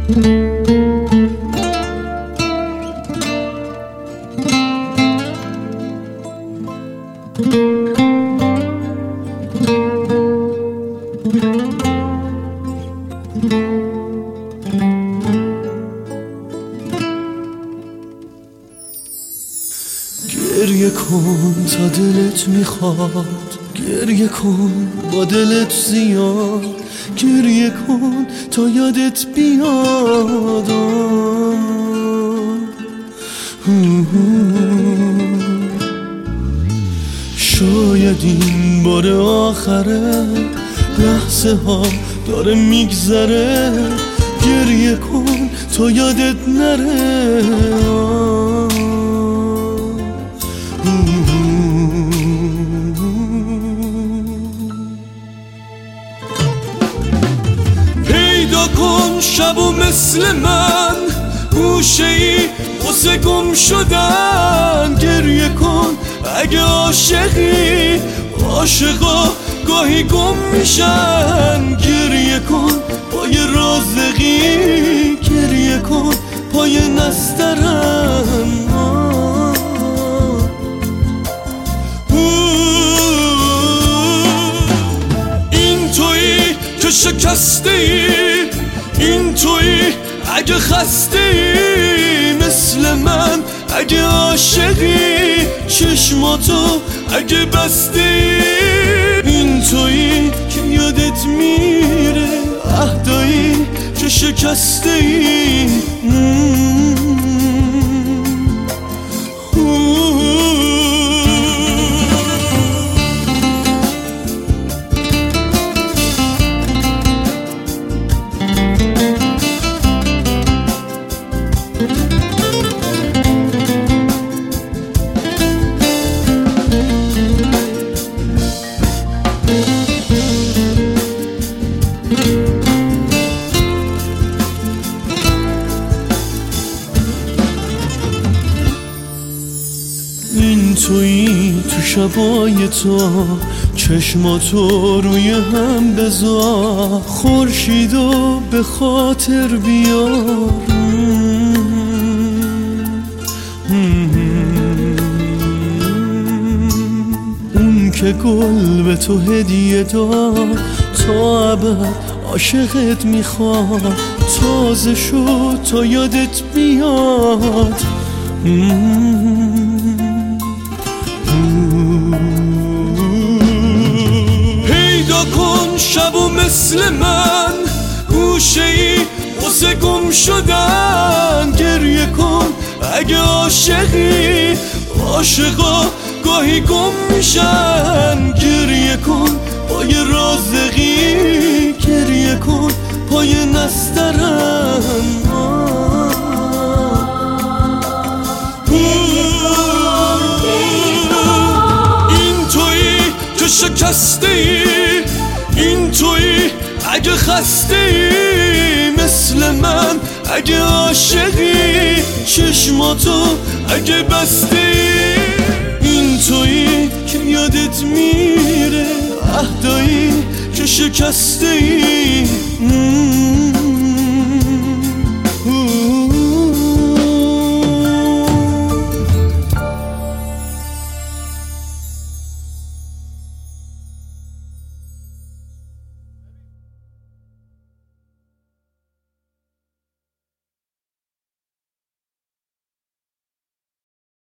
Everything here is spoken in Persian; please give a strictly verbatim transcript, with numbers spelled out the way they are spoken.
گریه کن تا دلت میخواد، گریه کن با دلت زیاد، گریه کن تا یادت بیاد. شاید این بار آخره، لحظه ها داره میگذره، گریه کن تا یادت نره. پیدا کن شبو مثل من، گوشه ای واسه گم شدن، گریه کن اگه عاشقی، عاشقا گاهی گم میشن. گریه کن پای رازقی، گریه کن پای نسترن. این تویی که شکسته ای، این تویی اگه خسته ای مثل من، اگه عاشقی چشماتو اگه بسته ای. این تویی که یادت میره عهدایی که شکسته ای. این تویی تو شبای تو، چشماتو روی هم بذار، خورشیدو به خاطر بیار. اون که گل به تو هدیه داد، تا ابد عاشقت میخواد، تازه شد تا یادت بیاد. پیدا کن شبو مثل من، گوشه ای واسه گم شدن، گریه کن اگه عاشقی، عاشقا گاهی گم میشن. گریه کن پای رازقی، گریه کن پای نسترن. شکسته ای، این تویی اگه خسته ای مثل من، اگه عاشقی چشماتو اگه بسته ای. این تویی که یادت میره عهدایی که شکسته ای.